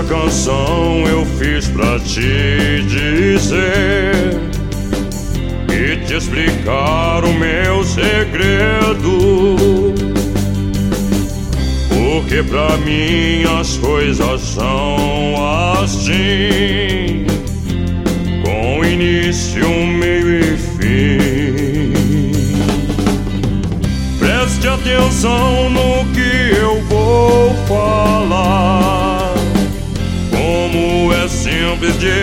canção eu fiz pra te dizer e te explicar o meu segredo, porque pra mim as coisas são assim, com início, meio e fim. Preste atenção no que eu vou falar, como é simples de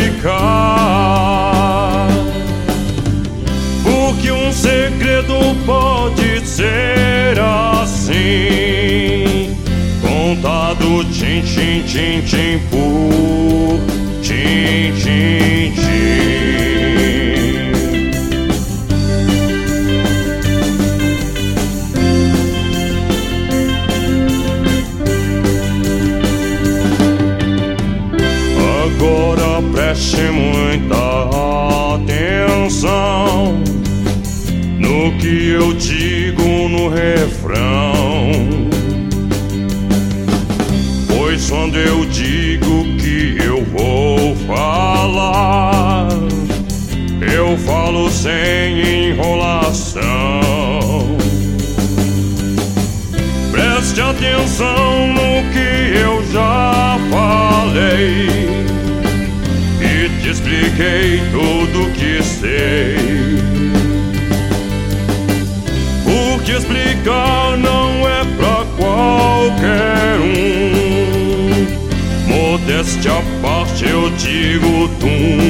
explicar, porque um segredo pode ser assim, contado tim, tim, tim, tim, por tim, tim, tim. Agora preste muita atenção no que eu digo no refrão, pois quando eu digo que eu vou falar, eu falo sem enrolação. Preste atenção no que eu já falei e te expliquei tudo que sei, porque explicar não é pra qualquer um. Modéstia à parte eu digo tum.